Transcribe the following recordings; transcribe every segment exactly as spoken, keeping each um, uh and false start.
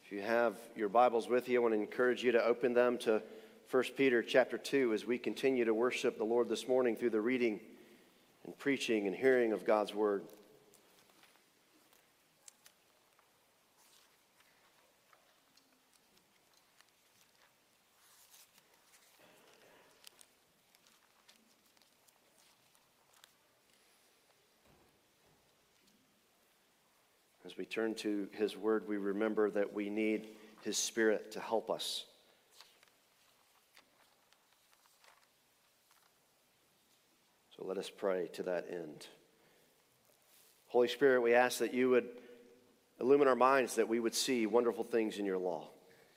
If you have your Bibles with you, I want to encourage you to open them to First Peter chapter two as we continue to worship the Lord this morning through the reading and preaching and hearing of God's Word. As we turn to His Word, we remember that we need His Spirit to help us. So let us pray to that end. Holy Spirit, we ask that you would illumine our minds, that we would see wonderful things in your law.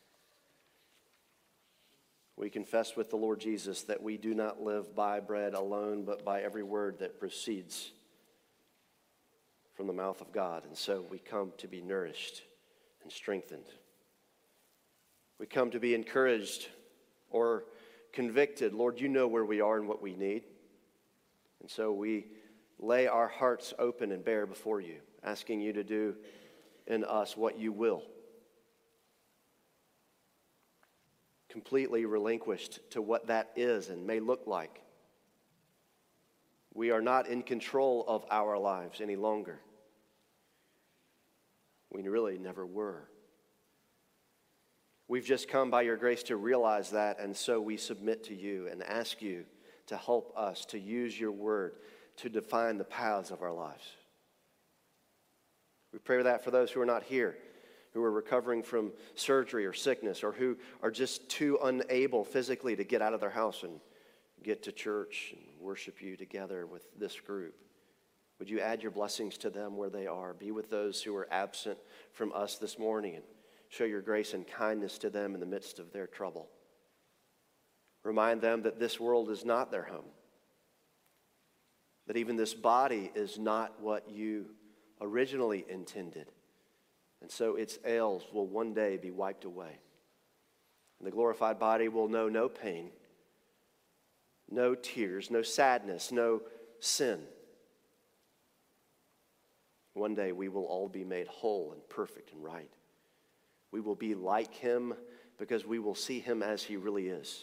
We confess with the Lord Jesus that we do not live by bread alone, but by every word that proceeds from the mouth of God. And so we come to be nourished and strengthened. We come to be encouraged or convicted. Lord, you know where we are and what we need. And so we lay our hearts open and bare before you, asking you to do in us what you will. Completely relinquished to what that is and may look like. We are not in control of our lives any longer. We really never were. We've just come by your grace to realize that, and so we submit to you and ask you to help us to use your word to define the paths of our lives. We pray that for those who are not here, who are recovering from surgery or sickness, or who are just too unable physically to get out of their house and get to church and worship you together with this group. Would you add your blessings to them where they are? Be with those who are absent from us this morning and show your grace and kindness to them in the midst of their trouble. Remind them that this world is not their home. That even this body is not what you originally intended. And so its ails will one day be wiped away. And the glorified body will know no pain, no tears, no sadness, no sin. One day we will all be made whole and perfect and right. We will be like him because we will see him as he really is.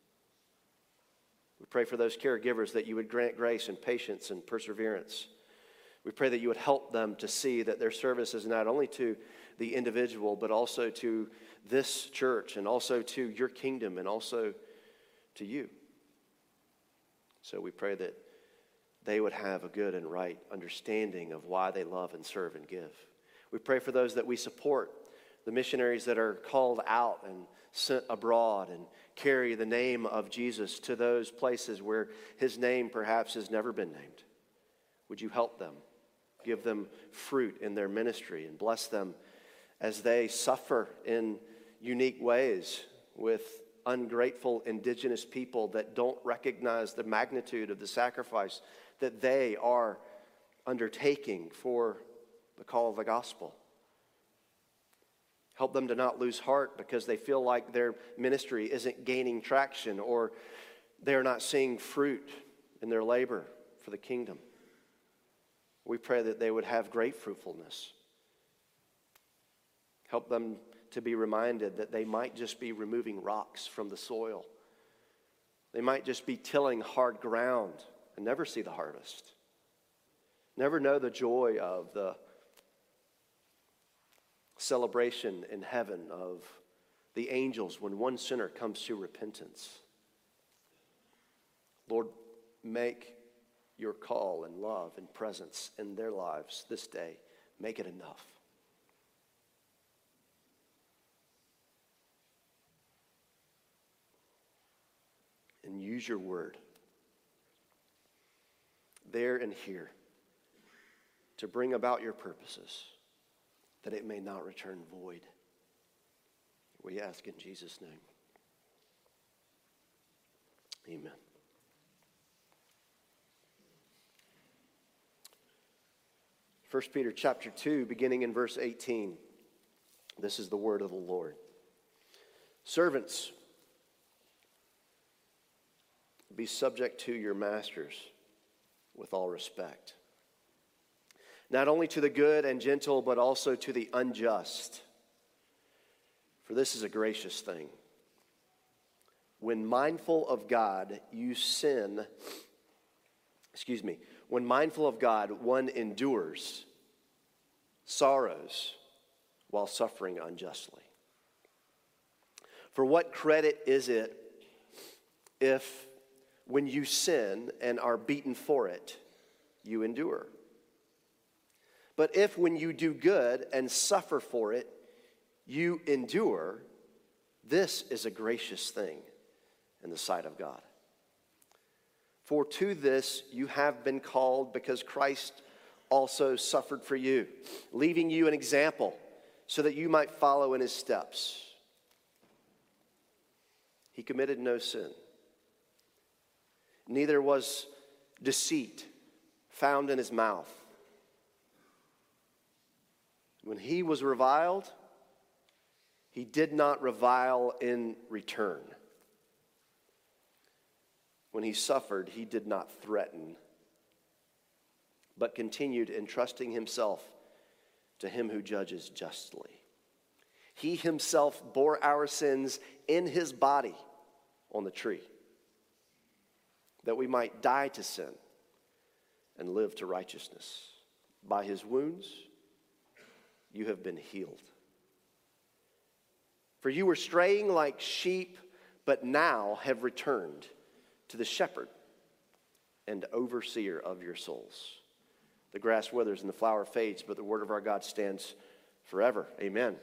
We pray for those caregivers that you would grant grace and patience and perseverance. We pray that you would help them to see that their service is not only to the individual, but also to this church and also to your kingdom and also to you. So we pray that they would have a good and right understanding of why they love and serve and give. We pray for those that we support, the missionaries that are called out and sent abroad and carry the name of Jesus to those places where his name perhaps has never been named. Would you help them, give them fruit in their ministry, and bless them as they suffer in unique ways with ungrateful indigenous people that don't recognize the magnitude of the sacrifice that they are undertaking for the call of the gospel. Help them to not lose heart because they feel like their ministry isn't gaining traction or they're not seeing fruit in their labor for the kingdom. We pray that they would have great fruitfulness. Help them to be reminded that they might just be removing rocks from the soil. They might just be tilling hard ground and never see the harvest. Never know the joy of the celebration in heaven of the angels when one sinner comes to repentance. Lord, make your call and love and presence in their lives this day. Make it enough. And use your word there and here to bring about your purposes, that it may not return void. We ask in Jesus' name. Amen. First Peter chapter two, beginning in verse eighteen. This is the word of the Lord. Servants, be subject to your masters with all respect, not only to the good and gentle, but also to the unjust. For this is a gracious thing. When mindful of God, you sin, excuse me, when mindful of God, one endures sorrows while suffering unjustly. For what credit is it if, when you sin and are beaten for it, you endure? But if, when you do good and suffer for it, you endure, this is a gracious thing in the sight of God. For to this you have been called, because Christ also suffered for you, leaving you an example so that you might follow in his steps. He committed no sin. Neither was deceit found in his mouth. When he was reviled, he did not revile in return. When he suffered, he did not threaten, but continued entrusting himself to him who judges justly. He himself bore our sins in his body on the tree, that we might die to sin and live to righteousness. By his wounds, you have been healed. For you were straying like sheep, but now have returned to the shepherd and overseer of your souls. The grass withers and the flower fades, but the word of our God stands forever. Amen.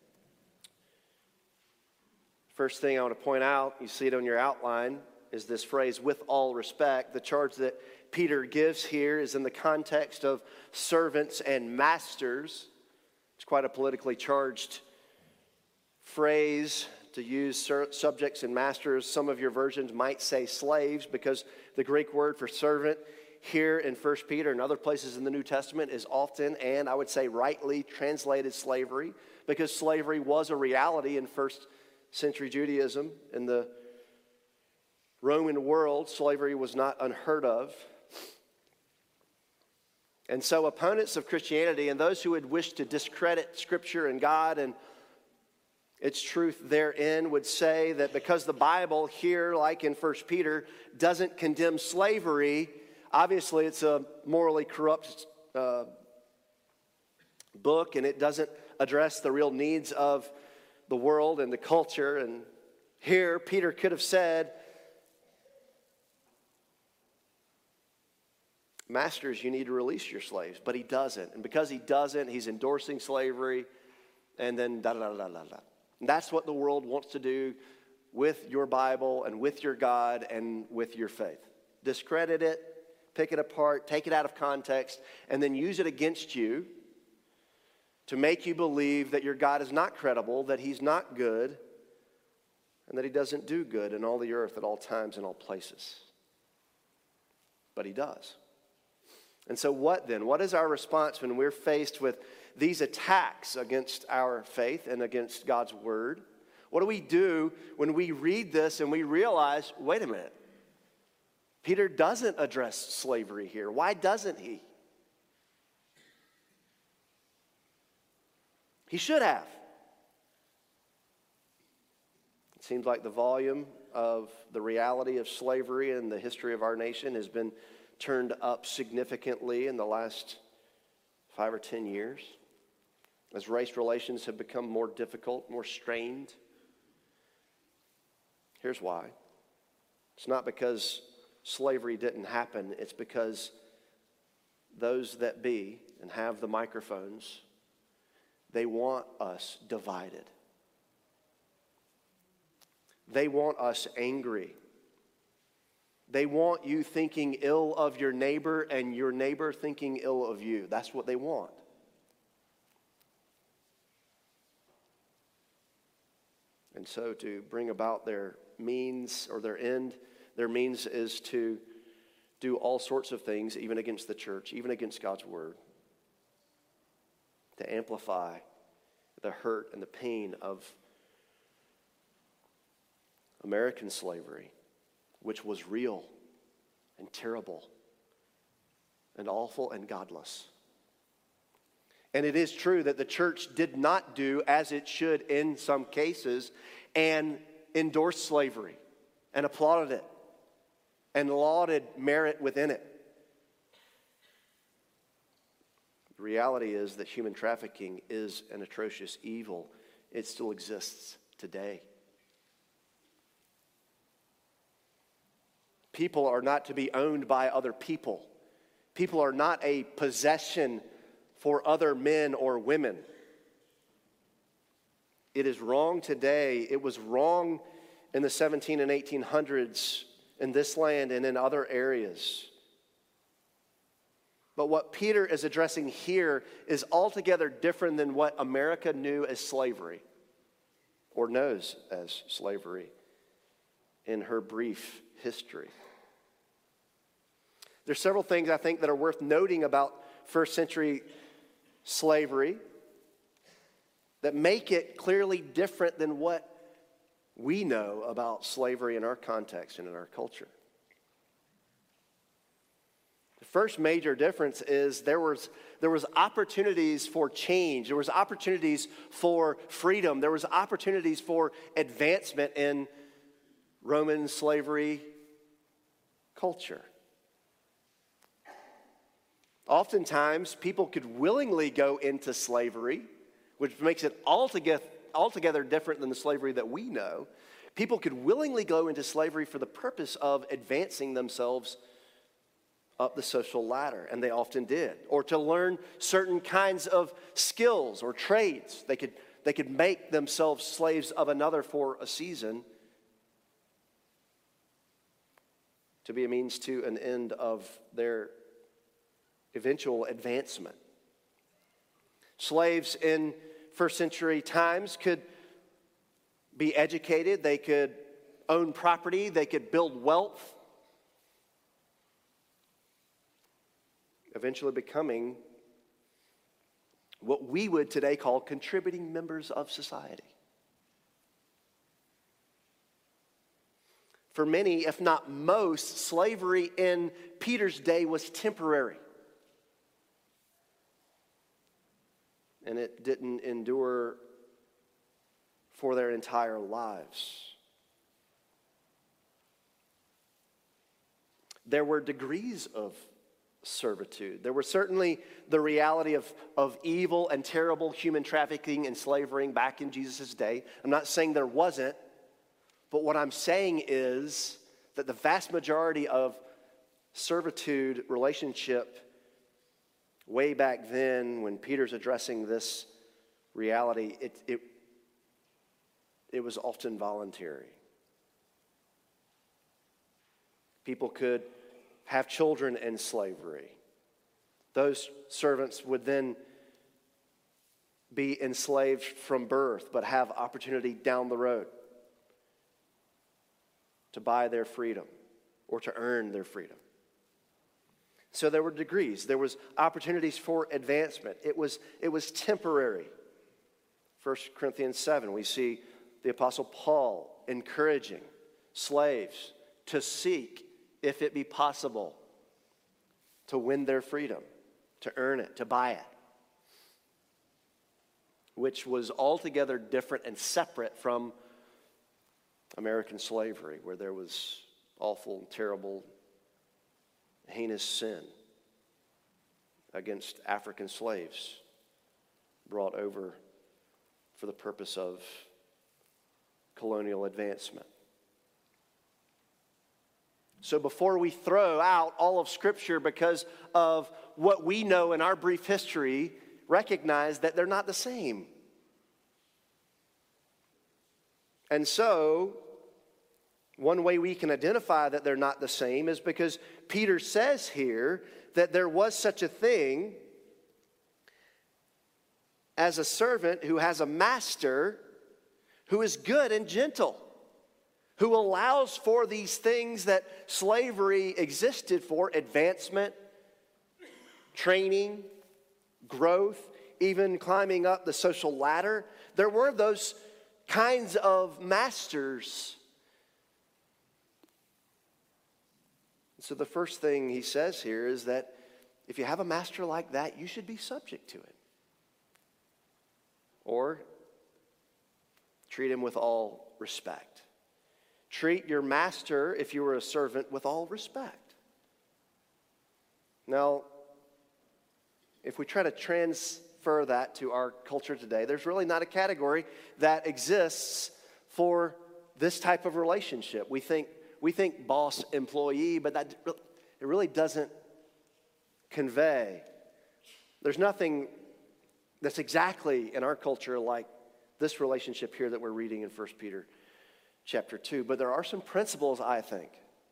First thing I want to point out, you see it on your outline, is this phrase, with all respect. The charge that Peter gives here is in the context of servants and masters. It's quite a politically charged phrase to use subjects and masters. Some of your versions might say slaves, because the Greek word for servant here in First Peter and other places in the New Testament is often, and I would say rightly, translated slavery, because slavery was a reality in first century Judaism. In the Roman world, slavery was not unheard of. And so opponents of Christianity and those who would wish to discredit Scripture and God and its truth therein would say that because the Bible here, like in First Peter, doesn't condemn slavery, obviously it's a morally corrupt uh, book, and it doesn't address the real needs of the world and the culture. And here Peter could have said, masters, you need to release your slaves, but he doesn't. And because he doesn't, he's endorsing slavery, and then da da da da da da. And that's what the world wants to do with your Bible and with your God and with your faith. Discredit it, pick it apart, take it out of context, and then use it against you to make you believe that your God is not credible, that he's not good, and that he doesn't do good in all the earth at all times and all places. But he does. And so what then? What is our response when we're faced with these attacks against our faith and against God's word? What do we do when we read this and we realize, wait a minute, Peter doesn't address slavery here. Why doesn't he? He should have. It seems like the volume of the reality of slavery in the history of our nation has been turned up significantly in the last five or ten years as race relations have become more difficult, more strained. Here's why. It's not because slavery didn't happen. It's because those that be and have the microphones, they want us divided. They want us angry. They want you thinking ill of your neighbor and your neighbor thinking ill of you. That's what they want. And so to bring about their means or their end, their means is to do all sorts of things, even against the church, even against God's word, to amplify the hurt and the pain of American slavery, which was real and terrible and awful and godless. And it is true that the church did not do as it should in some cases and endorsed slavery and applauded it and lauded merit within it. The reality is that human trafficking is an atrocious evil. It still exists today. People are not to be owned by other people. People are not a possession for other men or women. It is wrong today. It was wrong in the seventeen and eighteen hundreds in this land and in other areas. But what Peter is addressing here is altogether different than what America knew as slavery, or knows as slavery in her brief history. There's several things I think that are worth noting about first century slavery that make it clearly different than what we know about slavery in our context and in our culture. The first major difference is there was, there was opportunities for change. There was opportunities for freedom. There was opportunities for advancement in Roman slavery culture. Oftentimes, people could willingly go into slavery, which makes it altogether, altogether different than the slavery that we know. People could willingly go into slavery for the purpose of advancing themselves up the social ladder, and they often did, or to learn certain kinds of skills or trades. They could, they could make themselves slaves of another for a season to be a means to an end of their eventual advancement. Slaves in first century times could be educated, they could own property, they could build wealth, eventually becoming what we would today call contributing members of society. For many, if not most, slavery in Peter's day was temporary. And it didn't endure for their entire lives. There were degrees of servitude. There was certainly the reality of, of evil and terrible human trafficking and slavery back in Jesus' day. I'm not saying there wasn't, but what I'm saying is that the vast majority of servitude relationship way back then, when Peter's addressing this reality, it, it, it was often voluntary. People could have children in slavery. Those servants would then be enslaved from birth, but have opportunity down the road to buy their freedom or to earn their freedom. So there were degrees. There was opportunities for advancement. It was, it was temporary. First Corinthians seven, we see the Apostle Paul encouraging slaves to seek, if it be possible, to win their freedom, to earn it, to buy it, which was altogether different and separate from American slavery, where there was awful, terrible, heinous sin against African slaves brought over for the purpose of colonial advancement. So before we throw out all of Scripture because of what we know in our brief history, recognize that they're not the same. And so, one way we can identify that they're not the same is because Peter says here that there was such a thing as a servant who has a master who is good and gentle, who allows for these things that slavery existed for: advancement, training, growth, even climbing up the social ladder. There were those kinds of masters. So the first thing he says here is that if you have a master like that, you should be subject to it. Or treat him with all respect. Treat your master, if you were a servant, with all respect. Now, if we try to transfer that to our culture today, there's really not a category that exists for this type of relationship. We think we think boss-employee, but that it really doesn't convey. There's nothing that's exactly in our culture like this relationship here that we're reading in First Peter chapter two. But there are some principles, I think,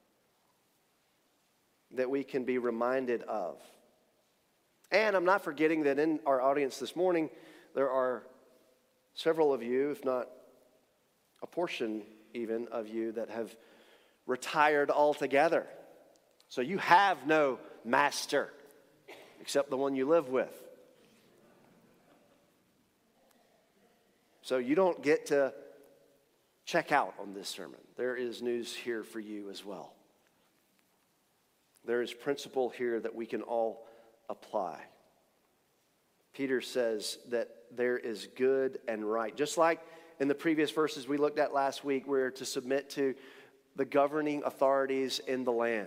that we can be reminded of. And I'm not forgetting that in our audience this morning, there are several of you, if not a portion even of you, that have retired altogether. So you have no master except the one you live with. So you don't get to check out on this sermon. There is news here for you as well. There is principle here that we can all apply. Peter says that there is good and right. Just like in the previous verses we looked at last week, we're to submit to the governing authorities in the land.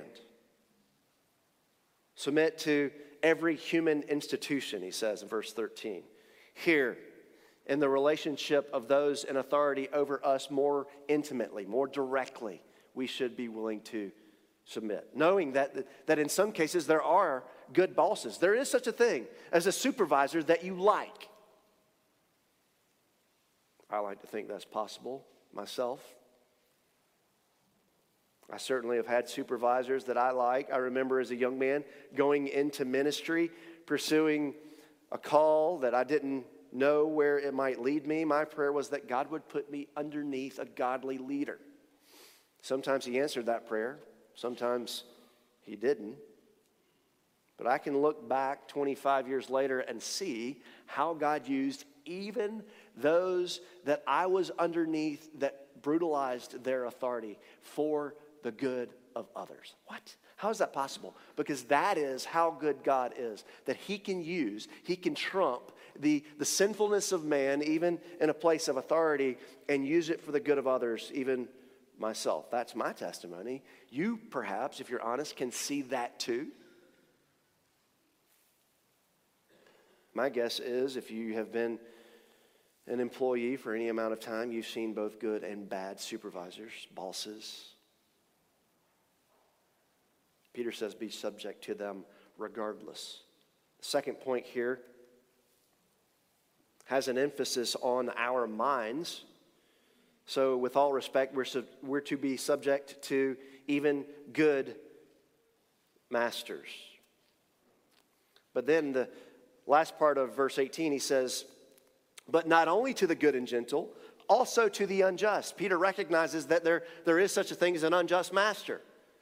Submit to every human institution, he says in verse thirteen. Here, in the relationship of those in authority over us more intimately, more directly, we should be willing to submit. Knowing that, that in some cases there are good bosses. There is such a thing as a supervisor that you like. I like to think that's possible myself. I certainly have had supervisors that I like. I remember as a young man going into ministry, pursuing a call that I didn't know where it might lead me. My prayer was that God would put me underneath a godly leader. Sometimes he answered that prayer. Sometimes he didn't. But I can look back twenty-five years later and see how God used even those that I was underneath that brutalized their authority for the good of others. What? How is that possible? Because that is how good God is. That he can use, he can trump the, the sinfulness of man, even in a place of authority, and use it for the good of others, even myself. That's my testimony. You, perhaps, if you're honest, can see that too. My guess is if you have been an employee for any amount of time, you've seen both good and bad supervisors, bosses. Peter says be subject to them regardless. The second point here has an emphasis on our minds. So with all respect, we're, sub- we're to be subject to even good masters. But then the last part of verse eighteen, he says, but not only to the good and gentle, also to the unjust. Peter recognizes that there, there is such a thing as an unjust master.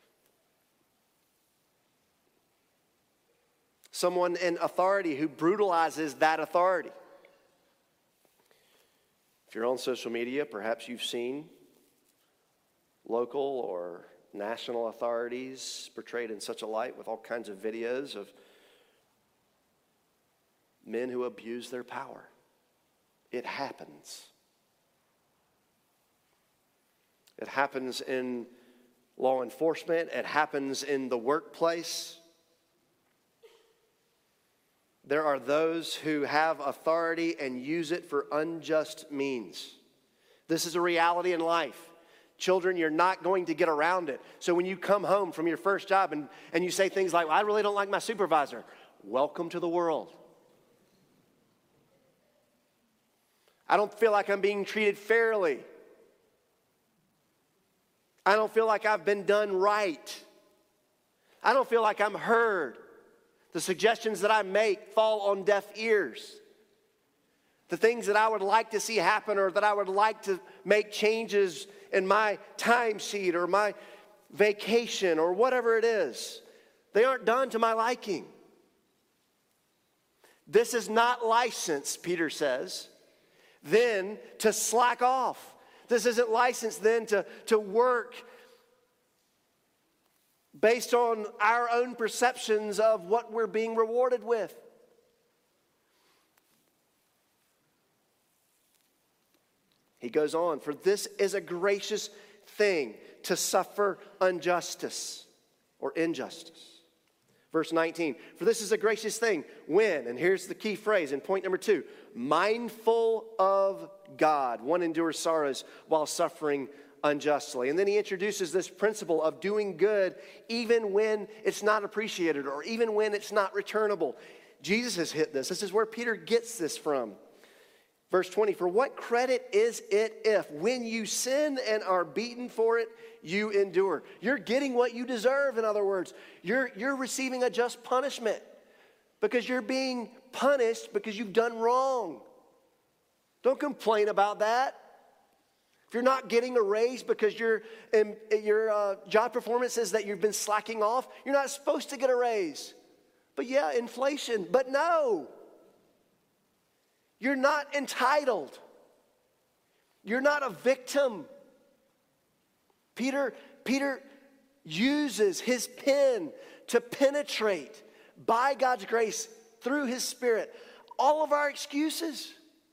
Someone in authority who brutalizes that authority. If you're on social media, perhaps you've seen local or national authorities portrayed in such a light with all kinds of videos of men who abuse their power. It happens. It happens in law enforcement. It happens in the workplace. There are those who have authority and use it for unjust means. This is a reality in life. Children, you're not going to get around it. So when you come home from your first job and, and you say things like, well, I really don't like my supervisor, welcome to the world. I don't feel like I'm being treated fairly. I don't feel like I've been done right. I don't feel like I'm heard. The suggestions that I make fall on deaf ears. The things that I would like to see happen or that I would like to make changes in my timesheet or my vacation or whatever it is, they aren't done to my liking. This is not license, Peter says, then to slack off. This isn't license then to, to work based on our own perceptions of what we're being rewarded with. He goes on, for this is a gracious thing to suffer injustice or injustice. Verse nineteen, for this is a gracious thing when, and here's the key phrase in point number two, mindful of God. One endures sorrows while suffering unjustly. And then he introduces this principle of doing good even when it's not appreciated or even when it's not returnable. Jesus has hit this. This is where Peter gets this from. Verse twenty, for what credit is it if when you sin and are beaten for it, you endure? You're getting what you deserve, in other words. You're, you're receiving a just punishment because you're being punished because you've done wrong. Don't complain about that. If you're not getting a raise because your, um, your uh, job performance says that you've been slacking off, you're not supposed to get a raise. But yeah, inflation. But no. You're not entitled. You're not a victim. Peter, Peter uses his pen to penetrate by God's grace through his Spirit all of our excuses.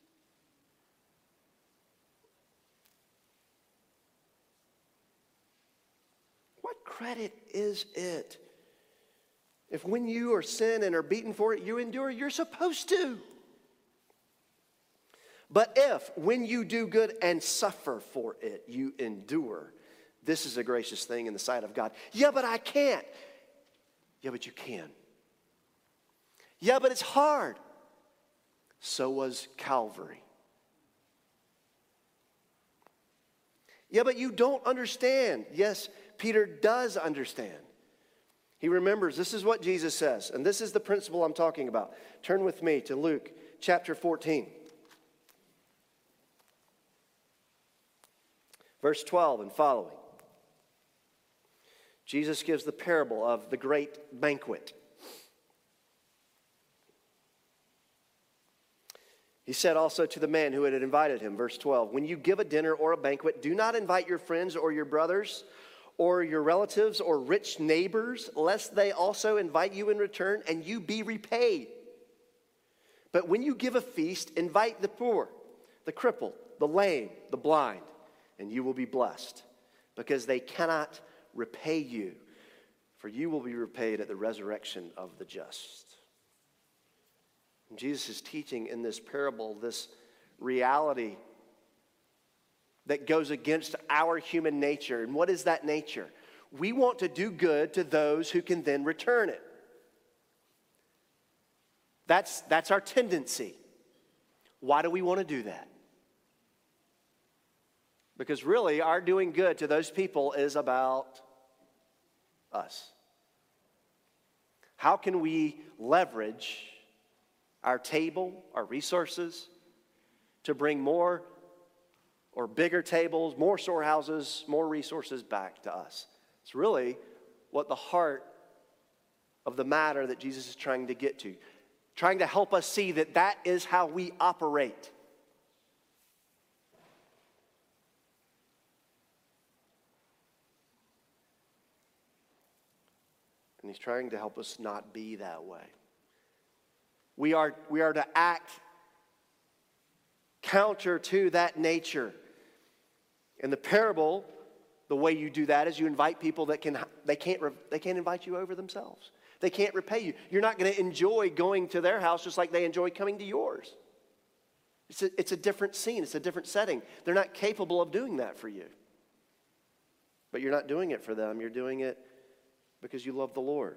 What credit is it if when you are sin and are beaten for it, you endure? You're supposed to. But if, when you do good and suffer for it, you endure, this is a gracious thing in the sight of God. Yeah, but I can't. Yeah, but you can. Yeah, but it's hard. So was Calvary. Yeah, but you don't understand. Yes, Peter does understand. He remembers, this is what Jesus says, and this is the principle I'm talking about. Turn with me to Luke chapter fourteen. Verse twelve and following. Jesus gives the parable of the great banquet. He said also to the man who had invited him, verse twelve, when you give a dinner or a banquet, do not invite your friends or your brothers or your relatives or rich neighbors, lest they also invite you in return and you be repaid. But when you give a feast, invite the poor, the crippled, the lame, the blind, and you will be blessed, because they cannot repay you, for you will be repaid at the resurrection of the just. And Jesus is teaching in this parable this reality that goes against our human nature. And what is that nature? We want to do good to those who can then return it. That's, that's our tendency. Why do we want to do that? Because really, our doing good to those people is about us. How can we leverage our table, our resources, to bring more or bigger tables, more storehouses, more resources back to us? It's really what the heart of the matter that Jesus is trying to get to, trying to help us see that that is how we operate. And he's trying to help us not be that way. We are, we are to act counter to that nature. In the parable, the way you do that is you invite people that can they can't they can't invite you over themselves. They can't repay you. You're not going to enjoy going to their house just like they enjoy coming to yours. It's a, it's a different scene. It's a different setting. They're not capable of doing that for you. But you're not doing it for them. You're doing it because you love the Lord.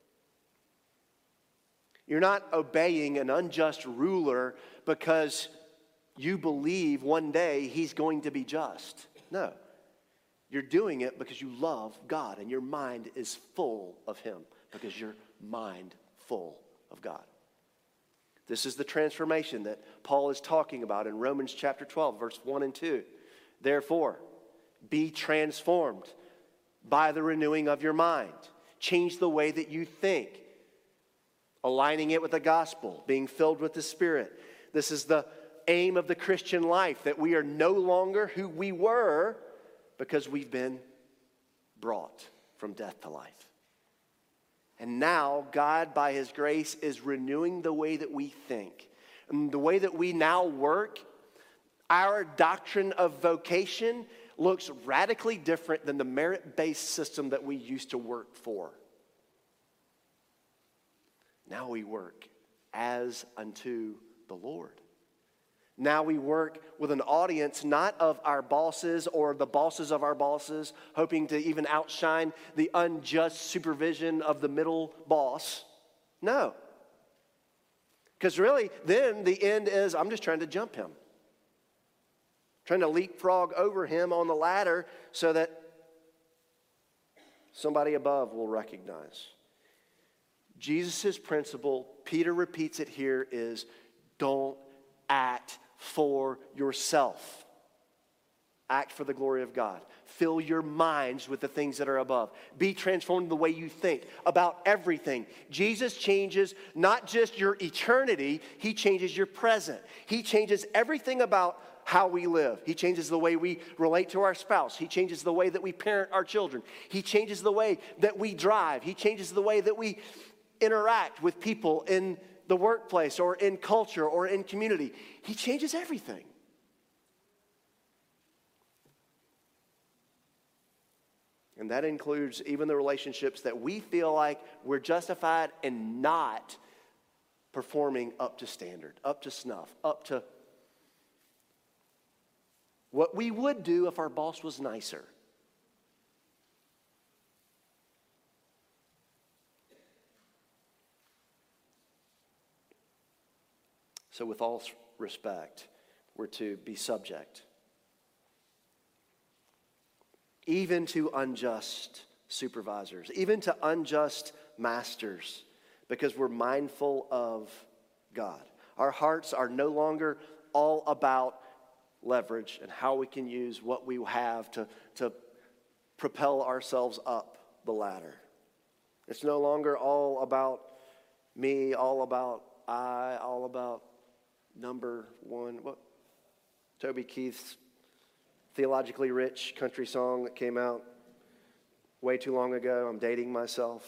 You're not obeying an unjust ruler because you believe one day he's going to be just. No. You're doing it because you love God and your mind is full of him because you're mind full of God. This is the transformation that Paul is talking about in Romans chapter twelve, verse one and two. Therefore, be transformed by the renewing of your mind. Change the way that you think. Aligning it with the gospel, being filled with the Spirit. This is the aim of the Christian life, that we are no longer who we were because we've been brought from death to life. And now God, by his grace, is renewing the way that we think. And the way that we now work, Our doctrine of vocation looks radically different than the merit-based system that we used to work for. Now we work as unto the Lord. Now we work with an audience not of our bosses or the bosses of our bosses, hoping to even outshine the unjust supervision of the middle boss. No. Because really, then the end is, I'm just trying to jump him. Trying to leapfrog over him on the ladder so that somebody above will recognize. Jesus' principle, Peter repeats it here, is don't act for yourself. Act for the glory of God. Fill your minds with the things that are above. Be transformed in the way you think about everything. Jesus changes not just your eternity, he changes your present. He changes everything about how we live. He changes the way we relate to our spouse. He changes the way that we parent our children. He changes the way that we drive. He changes the way that we interact with people in the workplace or in culture or in community. He changes everything. And that includes even the relationships that we feel like we're justified in not performing up to standard, up to snuff, up to what we would do if our boss was nicer. So with all respect, we're to be subject, even to unjust supervisors, even to unjust masters, because we're mindful of God. Our hearts are no longer all about leverage and how we can use what we have to, to propel ourselves up the ladder. It's no longer all about me, all about I, all about number one. What? Toby Keith's Theologically Rich country song that came out way too long ago. I'm dating myself.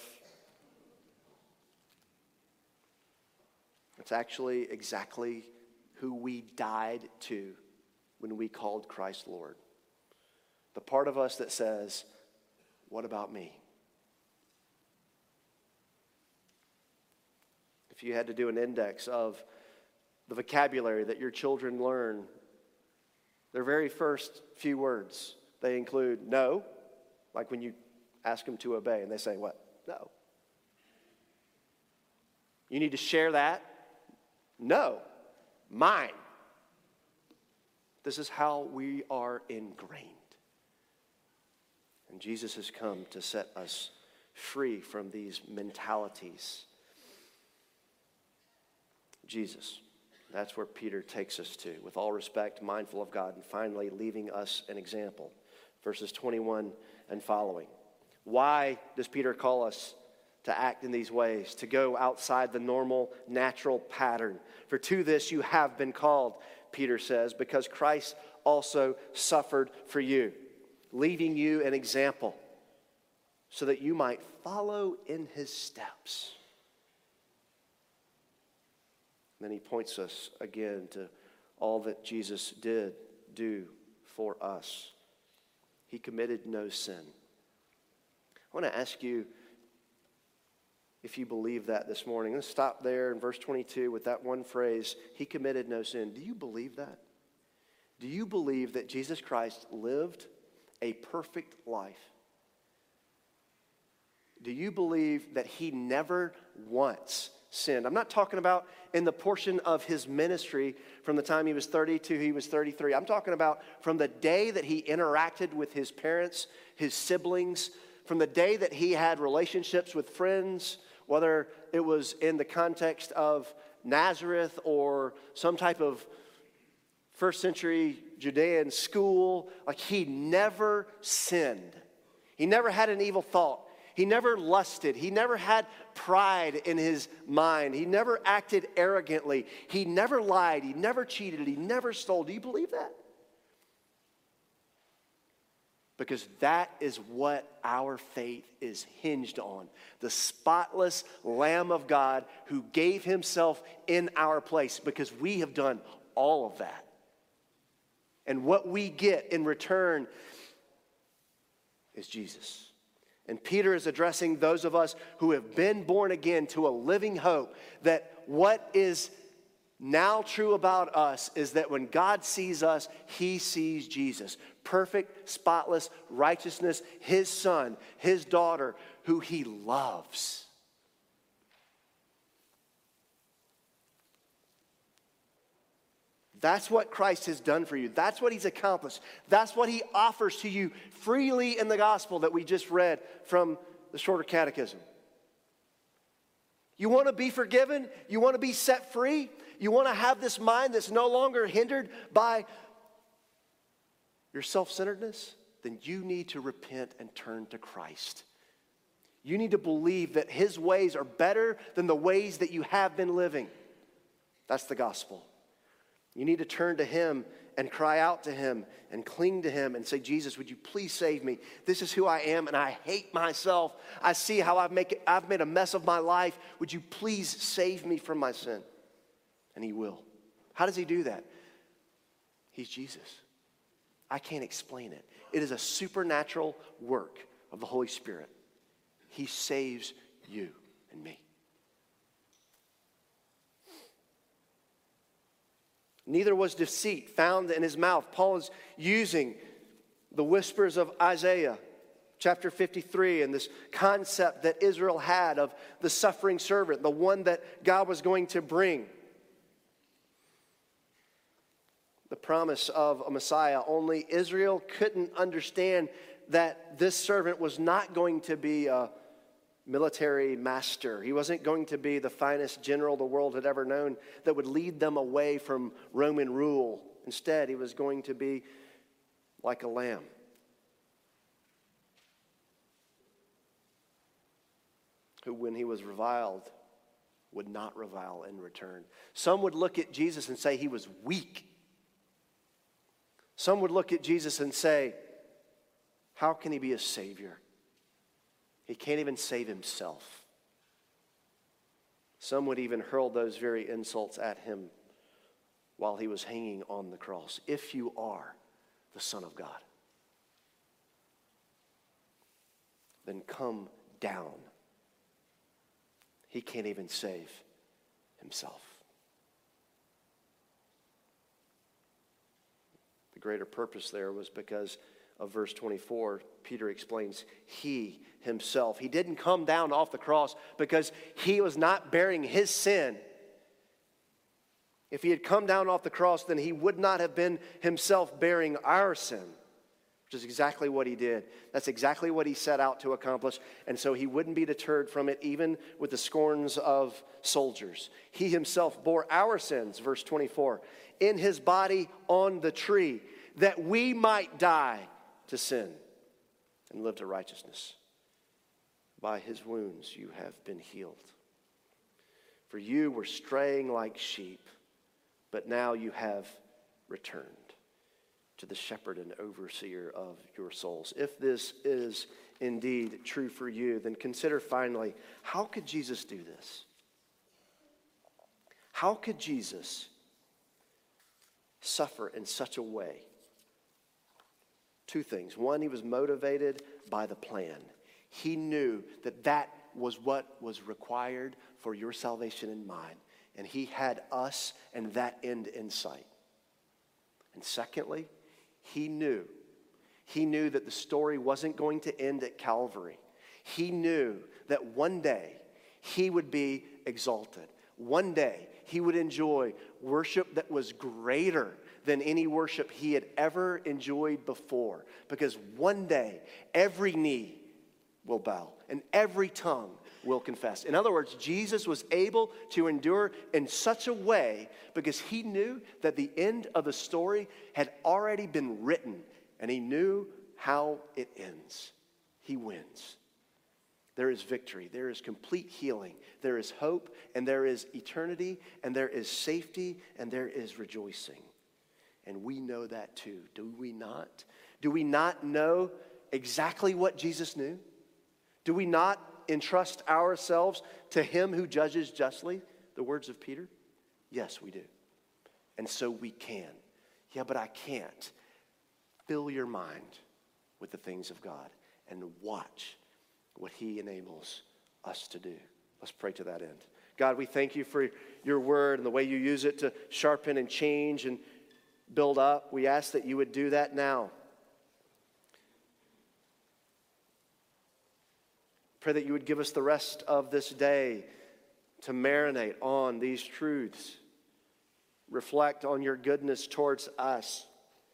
It's actually exactly who we died to when we called Christ Lord. The part of us that says, what about me? If you had to do an index of the vocabulary that your children learn, their very first few words, they include no, like when you ask them to obey, and they say what? No. You need to share that? No. Mine. This is how we are ingrained. And Jesus has come to set us free from these mentalities. Jesus, that's where Peter takes us to. With all respect, mindful of God, and finally leaving us an example. Verses twenty-one and following. Why does Peter call us to act in these ways, to go outside the normal, natural pattern? For to this you have been called, Peter says, because Christ also suffered for you, leaving you an example so that you might follow in his steps. And then he points us again to all that Jesus did do for us. He committed no sin. I want to ask you if you believe that this morning. Let's stop there in verse twenty-two with that one phrase, he committed no sin. Do you believe that? Do you believe that Jesus Christ lived a perfect life? Do you believe that he never once sinned? I'm not talking about in the portion of his ministry from the time he was thirty to he was thirty-three. I'm talking about from the day that he interacted with his parents, his siblings, from the day that he had relationships with friends, whether it was in the context of Nazareth or some type of first century Judean school. Like, he never sinned. He never had an evil thought. He never lusted. He never had pride in his mind. He never acted arrogantly. He never lied. He never cheated. He never stole. Do you believe that? Because that is what our faith is hinged on. The spotless Lamb of God who gave himself in our place, because we have done all of that. And what we get in return is Jesus. And Peter is addressing those of us who have been born again to a living hope that what is now true about us is that when God sees us, he sees Jesus. Perfect, spotless righteousness, his son, his daughter, who he loves. That's what Christ has done for you. That's what he's accomplished. That's what he offers to you freely in the gospel that we just read from the Shorter Catechism. You want to be forgiven? You want to be set free? You want to have this mind that's no longer hindered by your self-centeredness? Then you need to repent and turn to Christ. You need to believe that his ways are better than the ways that you have been living. That's the gospel. You need to turn to him and cry out to him and cling to him and say, Jesus, would you please save me? This is who I am and I hate myself. I see how I've, make, I've made a mess of my life. Would you please save me from my sin? And he will. How does he do that? He's Jesus. I can't explain it. It is a supernatural work of the Holy Spirit. He saves you and me. Neither was deceit found in his mouth. Paul is using the whispers of Isaiah chapter fifty-three and this concept that Israel had of the suffering servant, the one that God was going to bring. The promise of a Messiah. Only Israel couldn't understand that this servant was not going to be a military master. He wasn't going to be the finest general the world had ever known that would lead them away from Roman rule. Instead, he was going to be like a lamb. Who, when he was reviled, would not revile in return. Some would look at Jesus and say he was weak. Some would look at Jesus and say, how can he be a savior? He can't even save himself. Some would even hurl those very insults at him while he was hanging on the cross. If you are the Son of God, then come down. He can't even save himself. The greater purpose there was because of verse twenty-four, Peter explains he himself. He didn't come down off the cross because he was not bearing his sin. If he had come down off the cross, then he would not have been himself bearing our sin, which is exactly what he did. That's exactly what he set out to accomplish. And so he wouldn't be deterred from it, even with the scorns of soldiers. He himself bore our sins, verse twenty-four, in his body on the tree, that we might die to sin and live to righteousness. By his wounds you have been healed. For you were straying like sheep, but now you have returned to the shepherd and overseer of your souls. If this is indeed true for you, then consider finally, how could Jesus do this? How could Jesus suffer in such a way? Two things. One, he was motivated by the plan. He knew that that was what was required for your salvation and mine. And he had us and that end in sight. And secondly, he knew. He knew that the story wasn't going to end at Calvary. He knew that one day he would be exalted. One day he would enjoy worship that was greater than any worship he had ever enjoyed before. Because one day, every knee will bow and every tongue will confess. In other words, Jesus was able to endure in such a way because he knew that the end of the story had already been written and he knew how it ends. He wins. There is victory. There is complete healing. There is hope and there is eternity and there is safety and there is rejoicing. And we know that too, do we not? Do we not know exactly what Jesus knew? Do we not entrust ourselves to him who judges justly? The words of Peter? Yes, we do. And so we can. Yeah, but I can't. Fill your mind with the things of God and watch what he enables us to do. Let's pray to that end. God, we thank you for your word and the way you use it to sharpen and change and build up. We ask that you would do that now. Pray that you would give us the rest of this day to marinate on these truths. Reflect on your goodness towards us,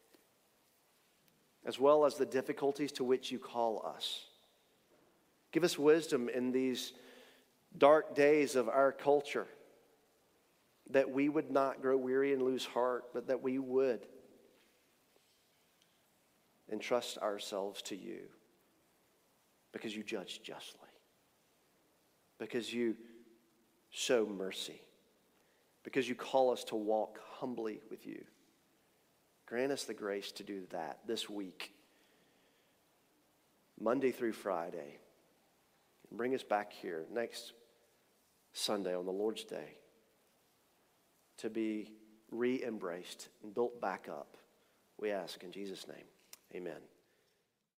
as well as the difficulties to which you call us. Give us wisdom in these dark days of our culture, that we would not grow weary and lose heart, but that we would entrust ourselves to you, because you judge justly, because you show mercy, because you call us to walk humbly with you. Grant us the grace to do that this week, Monday through Friday. And bring us back here next Sunday on the Lord's Day to be re-embraced and built back up. We ask in Jesus' name, amen.